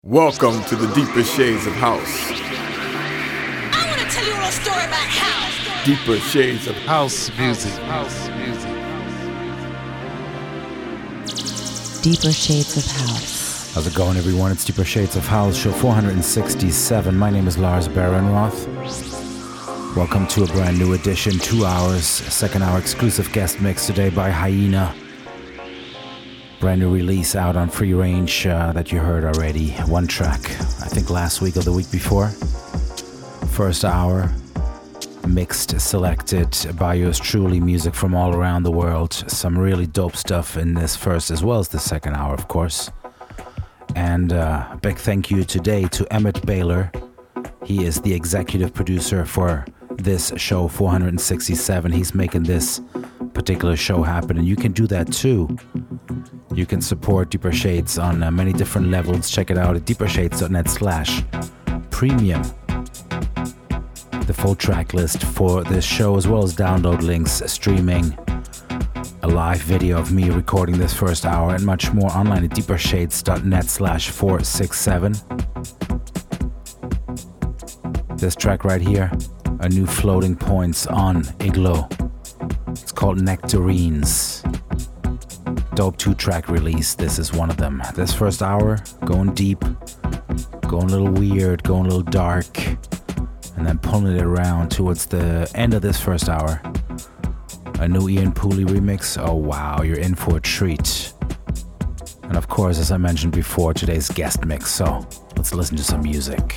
Welcome to the Deeper Shades of House. I want to tell you a little story about house. Deeper Shades of House music. Deeper Shades of House. How's it going, everyone? It's Deeper Shades of House, show 467. My name is Lars Barenroth. Welcome to a brand new edition, 2 hours, second hour exclusive guest mix today by Hyena. Brand new release out on Free Range that you heard already. One track, I think last week or the week before. First hour, mixed, selected by yours truly, music from all around the world. Some really dope stuff in this first as well as the second hour, of course. And a big thank you today to Emmett Baylor. He is the executive producer for this show 467. He's making this particular show happen, and you can do that too. You can support Deeper Shades on many different levels. Check it out at deepershades.net/premium. The full track list for this show, as well as download links, streaming, a live video of me recording this first hour, and much more online at deepershades.net/467. This track right here, a new Floating Points on Iglo. It's called Nectarines. Dope 2-track release. This is one of them. This first hour, going deep, going a little weird, going a little dark, and then pulling it around towards the end of this first hour. A new Ian Pooley remix. Oh wow, you're in for a treat. And of course, as I mentioned before, today's guest mix. So let's listen to some music.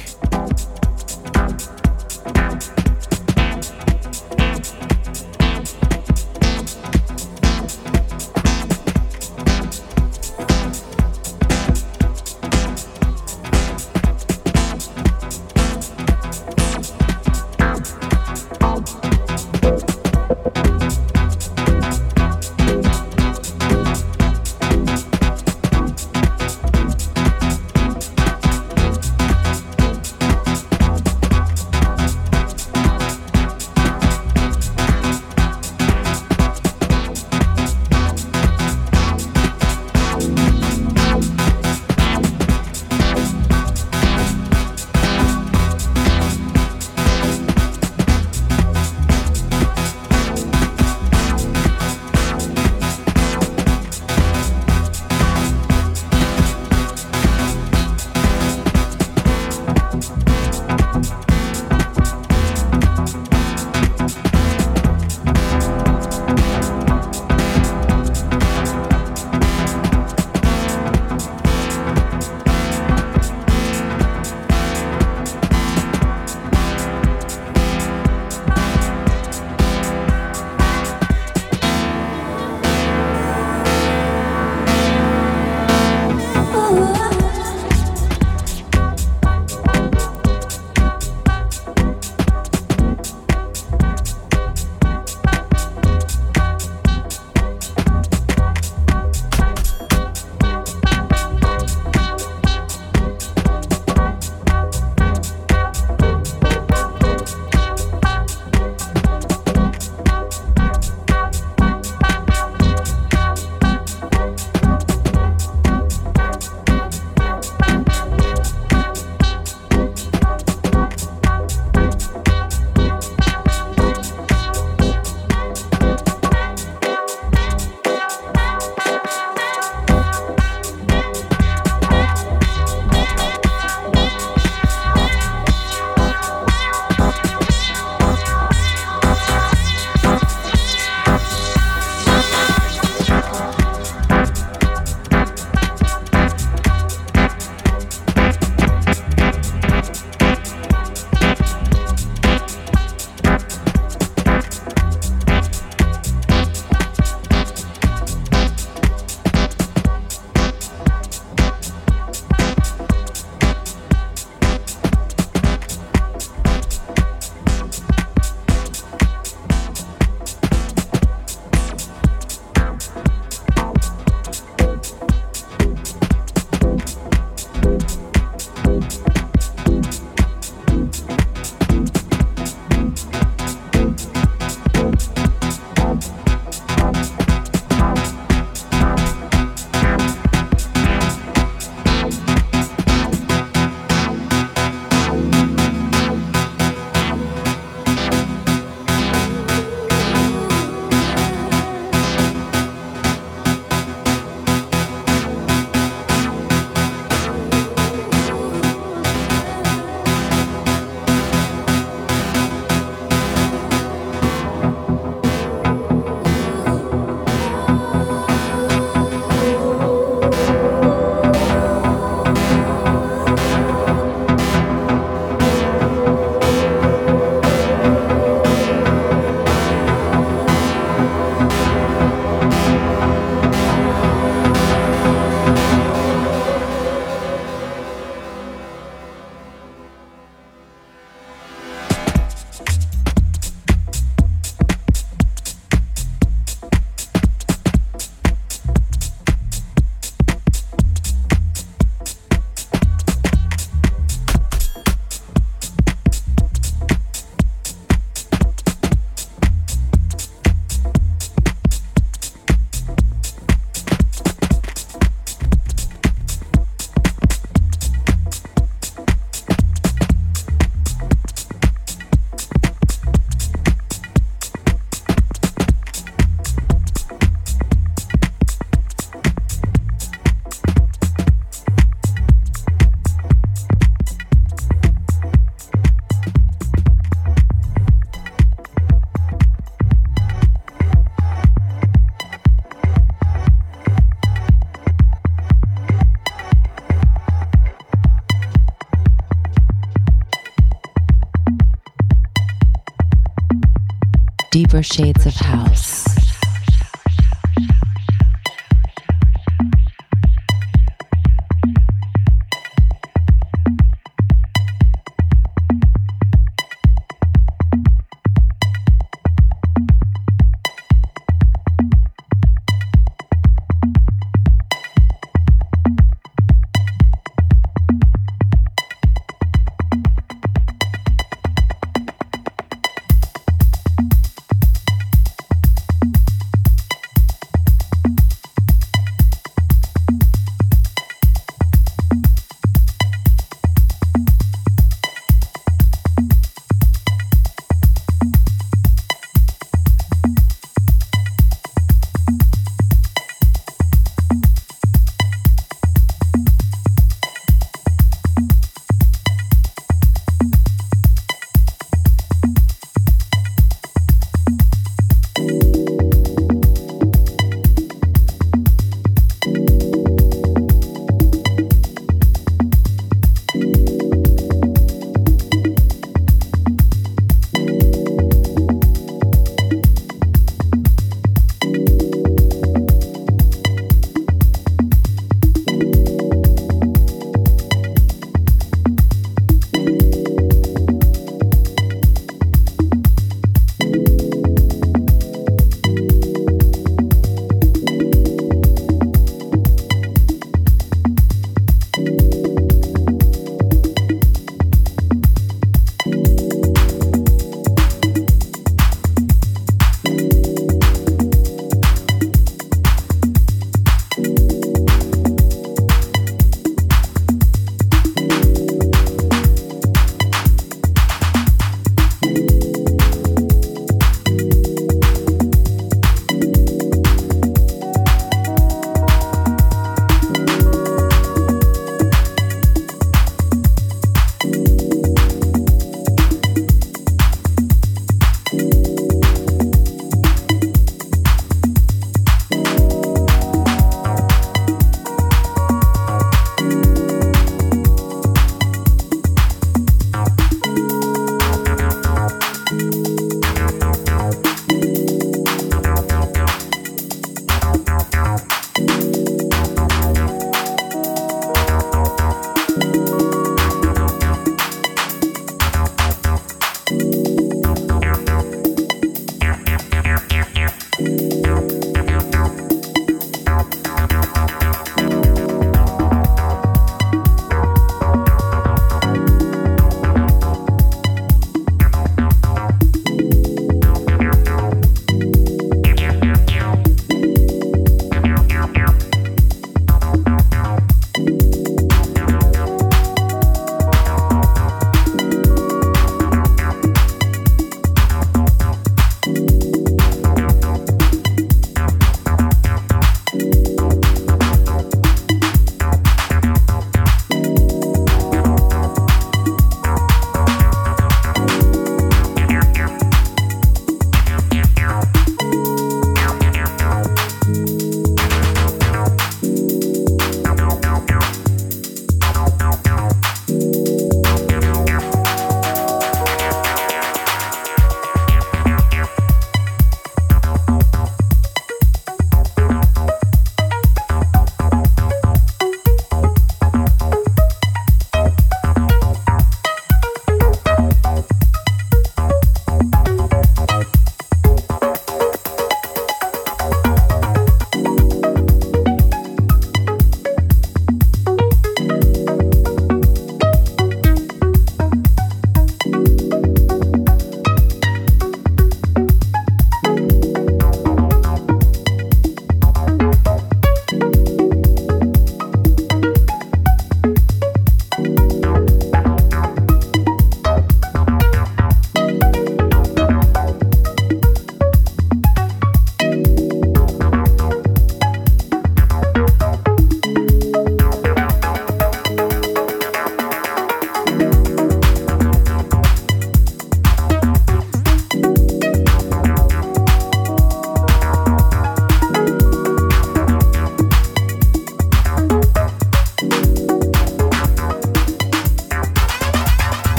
Deeper Shades of House.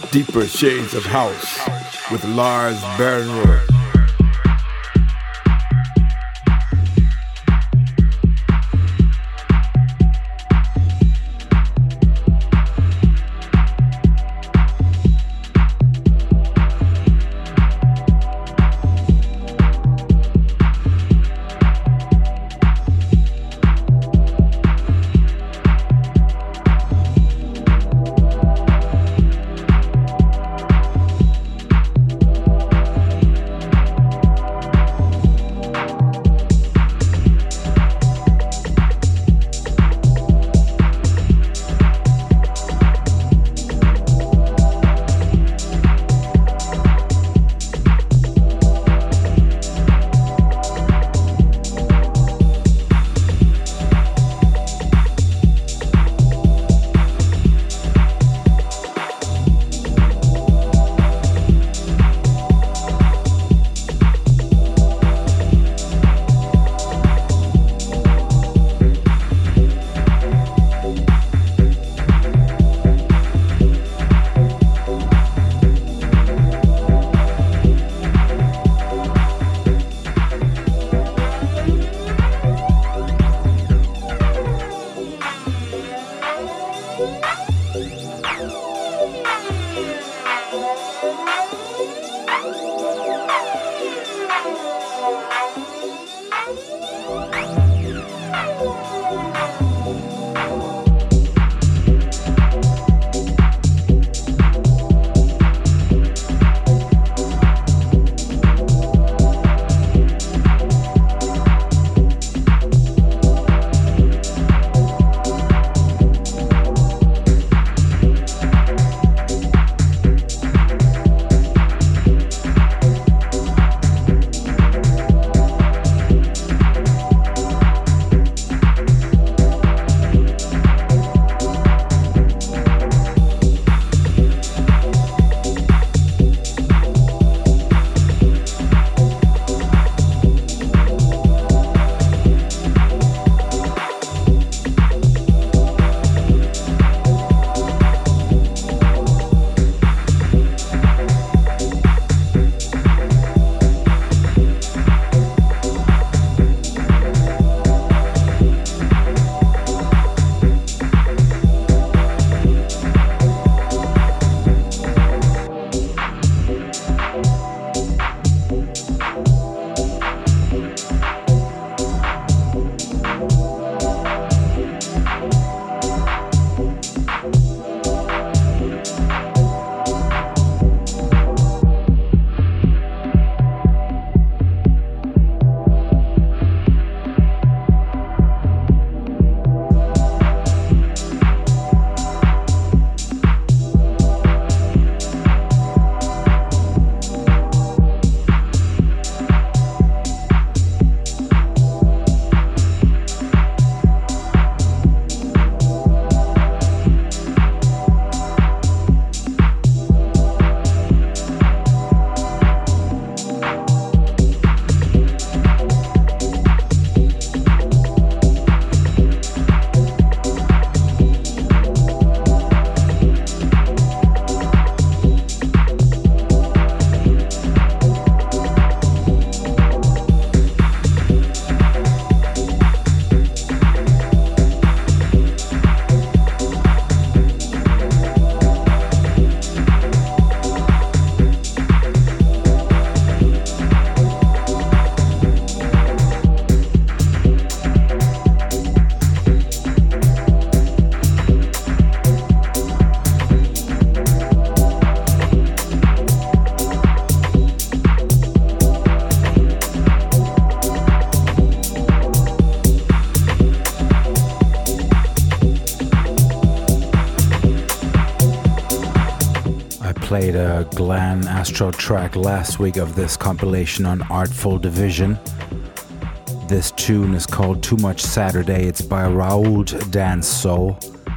Deeper Shades of House with Lars Bärenroth. played a Glenn Astro track last week of this compilation on Artful Division. This tune is called Too Much Saturday. It's by Raoul Danso.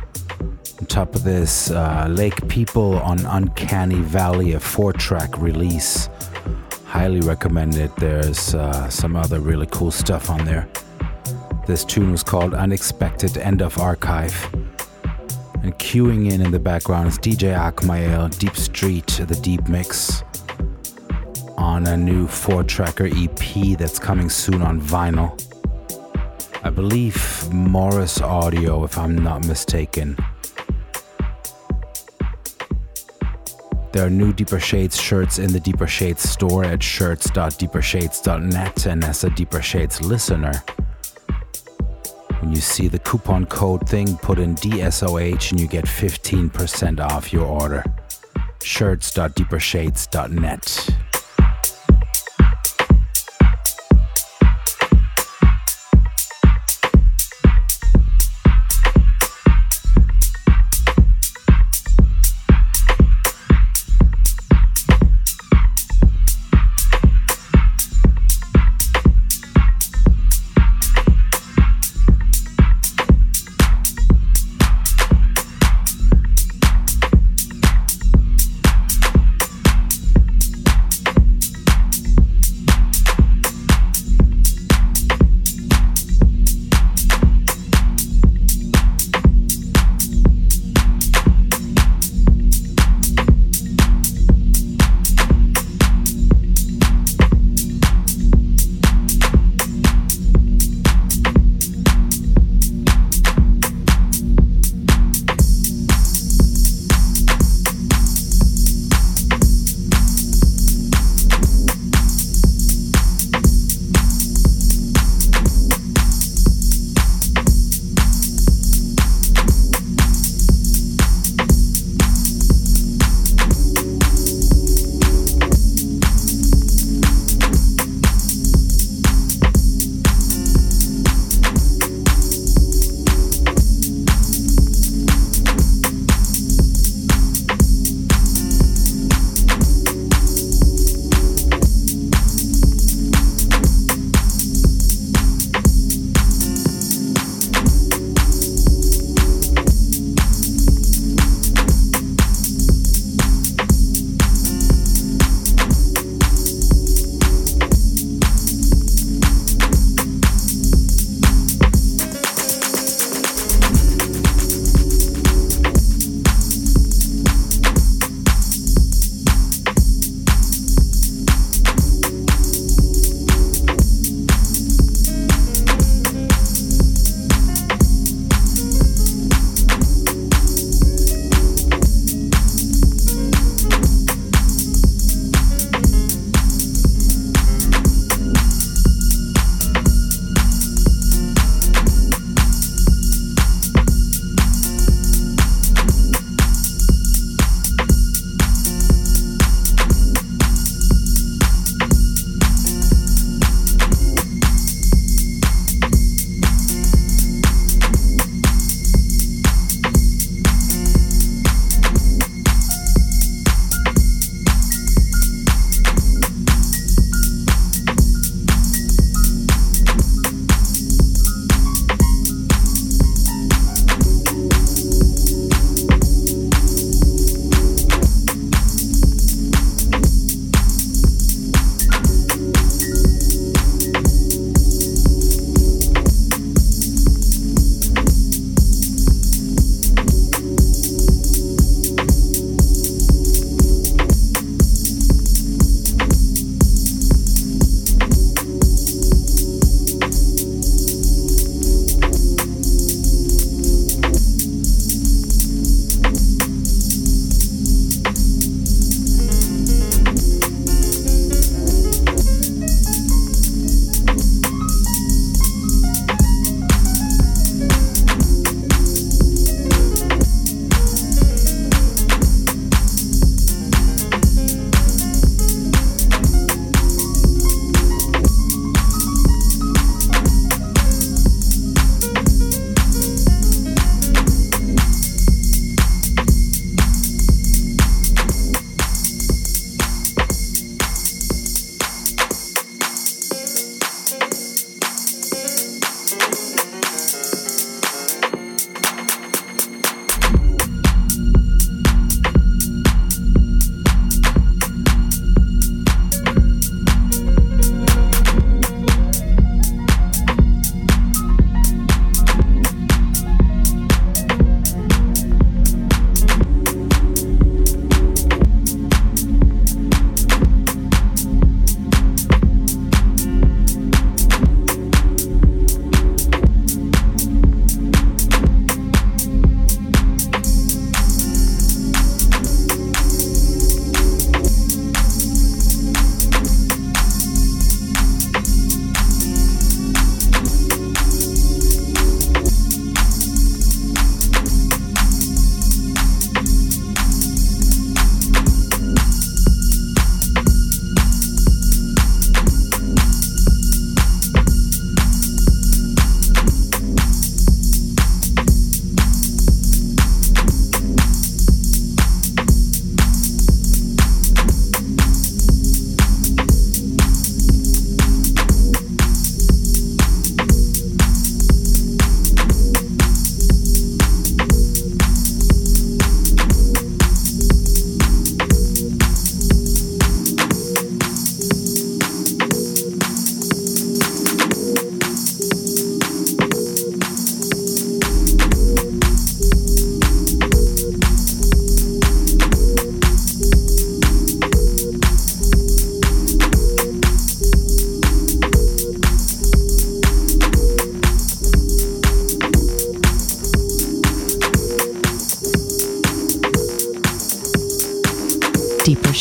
On top of this, Lake People on Uncanny Valley, a 4-track release. Highly recommend it. There's some other really cool stuff on there. This tune was called Unexpected End of Archive. And queuing in the background is DJ Akmael, Deep Street, the Deep Mix, on a new 4-tracker EP that's coming soon on vinyl. I believe Morris Audio, if I'm not mistaken. There are new Deeper Shades shirts in the Deeper Shades store at shirts.deepershades.net, and as a Deeper Shades listener, when you see the coupon code thing, put in DSOH and you get 15% off your order. shirts.deepershades.net.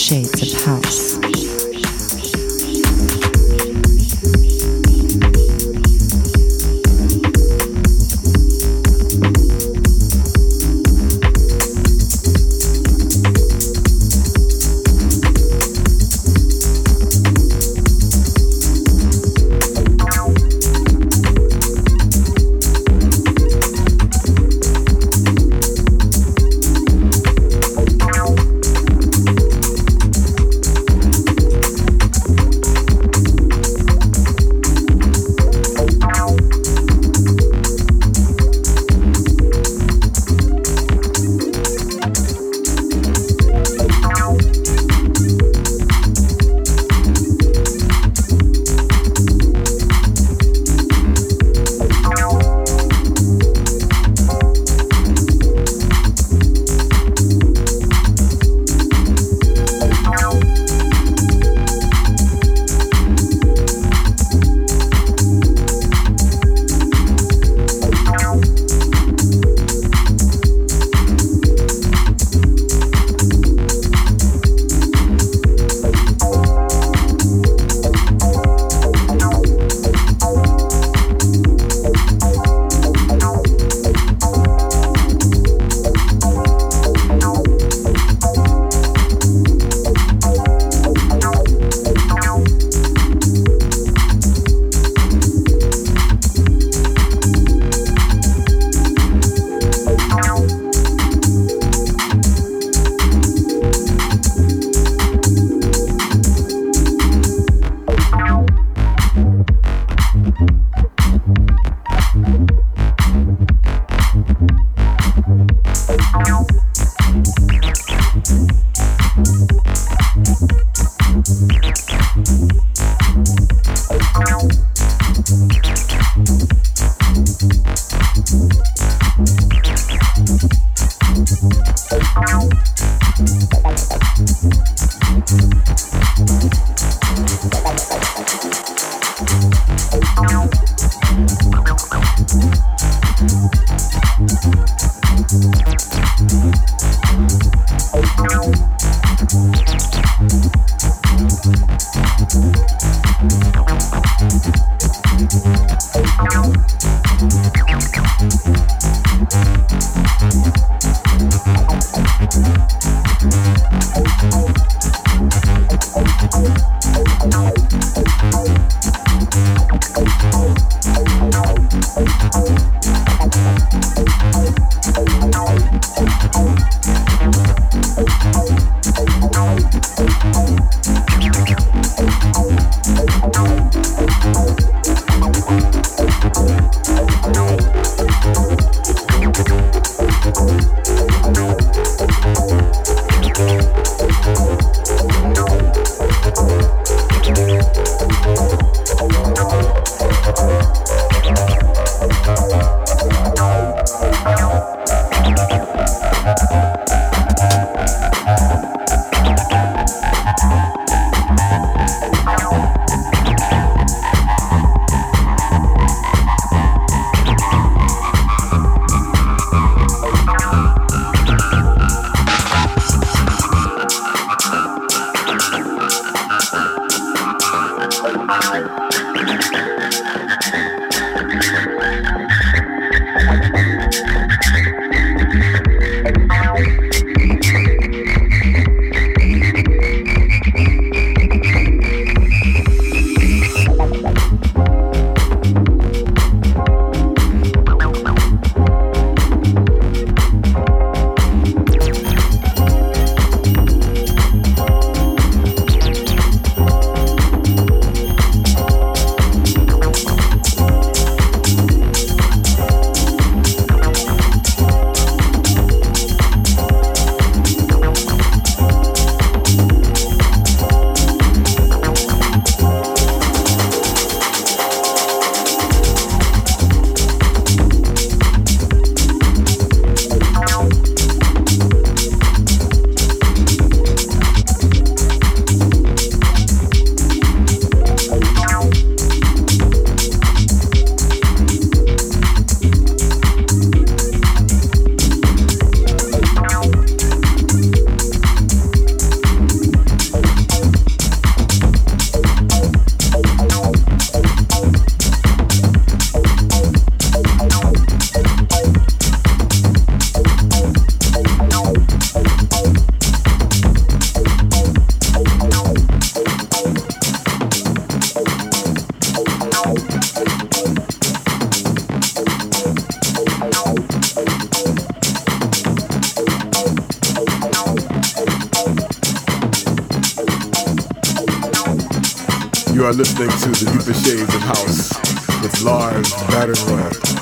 Shades of House. are listening to the Deeper Shades of House with Lars Badenroth.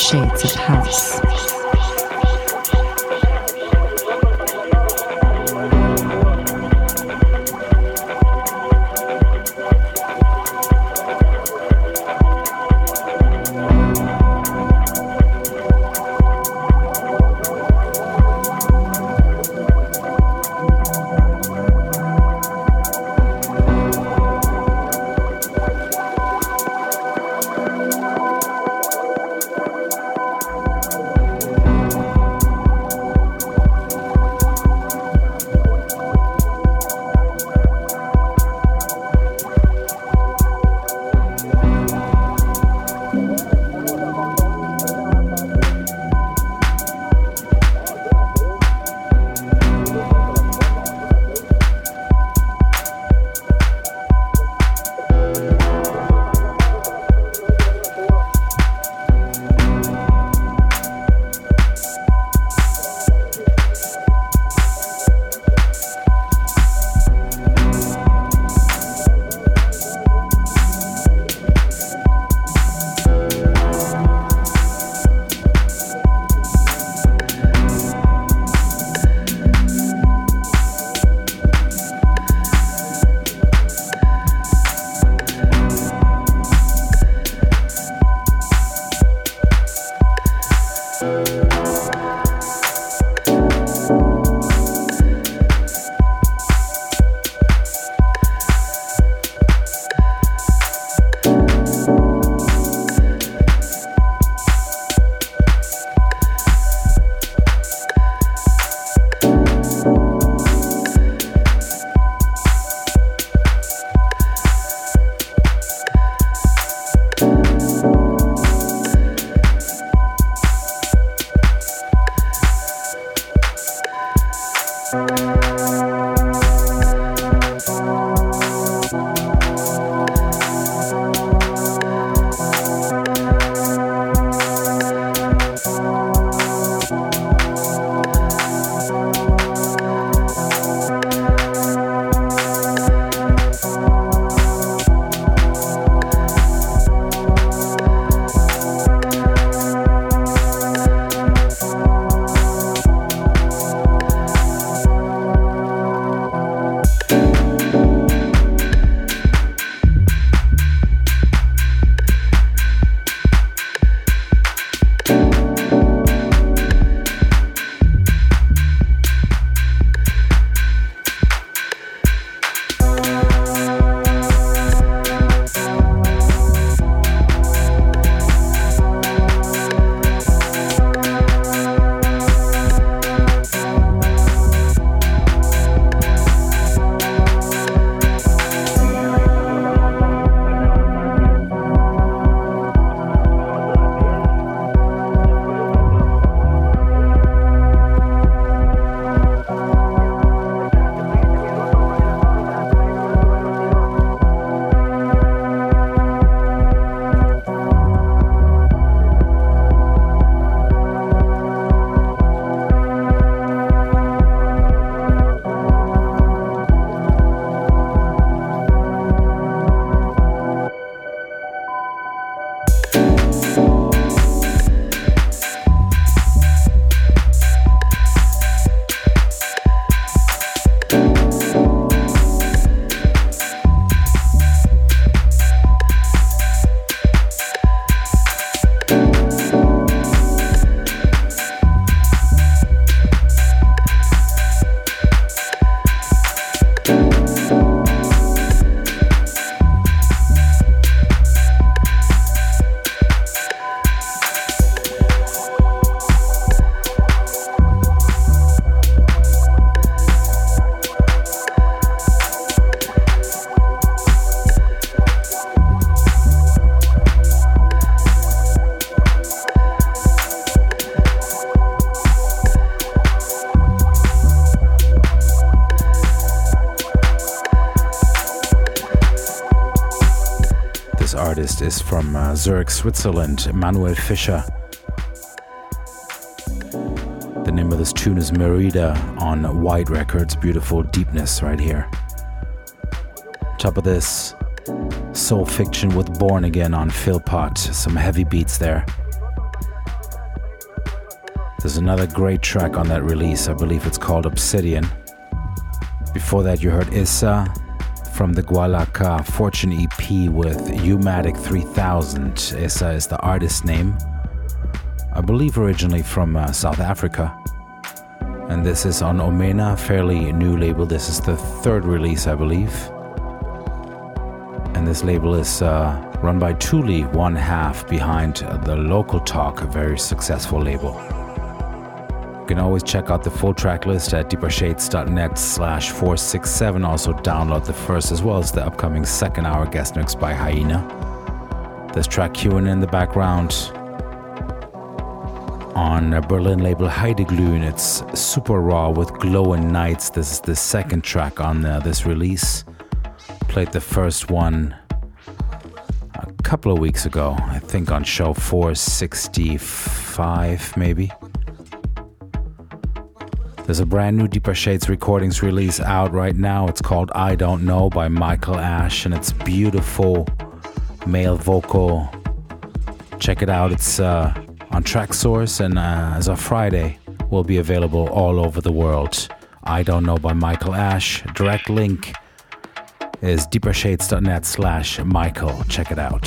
Shades of House. artist is from Zurich, Switzerland, Manuel Fischer. The name of this tune is Merida on Wide Records. Beautiful deepness right here. Top of this, Soul Fiction with Born Again on Philpot. Some heavy beats there. There's another great track on that release. I believe it's called Obsidian. Before that, you heard Issa from the Gualaka Fortune EP with Umatic 3000. Issa is the artist name. I believe originally from South Africa. And this is on Omena, fairly new label. This is the third release, I believe. And this label is run by Thule, one half behind the Local Talk, a very successful label. You can always check out the full track list at deepershades.net/467. Also download the first as well as the upcoming second hour guest mix by Hyena. This track queuing in the background on a Berlin label Heideglühen. It's super raw with Glowing Nights. This is the second track on this release. Played the first one a couple of weeks ago, I think on show 465 maybe. There's a brand new Deeper Shades Recordings release out right now. It's called I Don't Know by Michael Ash, and it's beautiful male vocal. Check it out. It's on Traxsource, and as of Friday will be available all over the world. I Don't Know by Michael Ash. Direct link is deepershades.net/Michael. Check it out.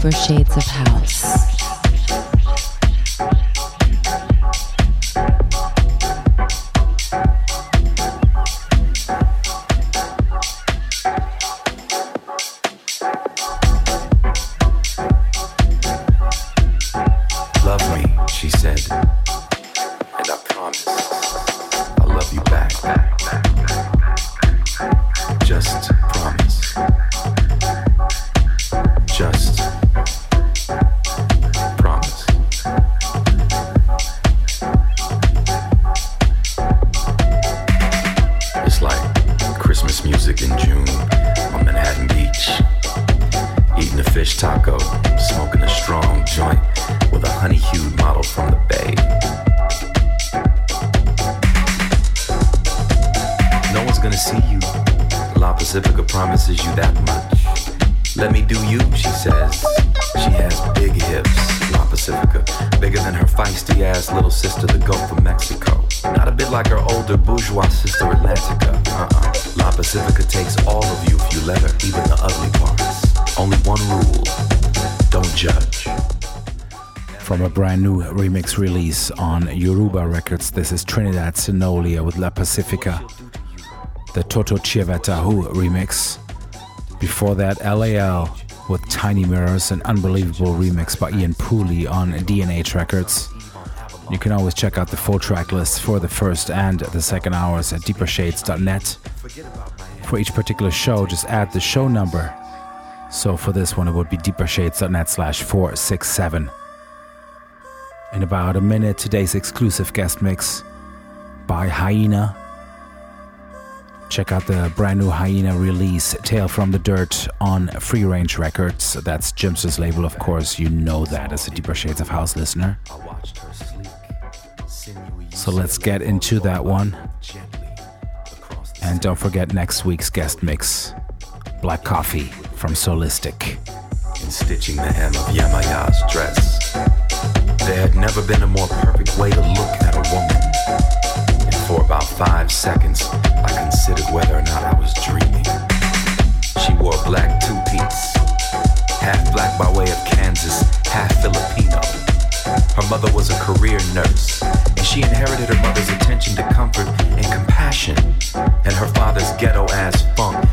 Deeper Shades of House. Promises you that much. Let me do you, she says. She has big hips, La Pacifica, bigger than her feisty ass little sister, the Gulf of Mexico. Not a bit like her older bourgeois sister, Atlantica. La Pacifica takes all of you if you let her, even the ugly parts. Only one rule: don't judge. From a brand new remix release on Yoruba Records, this is Trinidad Sinolia with La Pacifica, the Toto Chiavetahu remix. Before that, LAL with Tiny Mirrors, an unbelievable remix by Ian Pooley on DNH Records. You can always check out the full track list for the first and the second hours at deepershades.net. For each particular show, just add the show number. So for this one, it would be deepershades.net/467. In about a minute, today's exclusive guest mix by Hyena. Check out the brand new Hyena release, Tale from the Dirt, on Free Range Records. That's Jim's label, of course. You know that as a Deeper Shades of House listener. So let's get into that one. And don't forget next week's guest mix, Black Coffee from Solistic. In stitching the hem of Yamaya's dress, there had never been a more perfect way to look at a woman. For about 5 seconds, I considered whether or not I was dreaming. She wore black two-piece, half black by way of Kansas, half Filipino. Her mother was a career nurse, and she inherited her mother's attention to comfort and compassion, and her father's ghetto-ass funk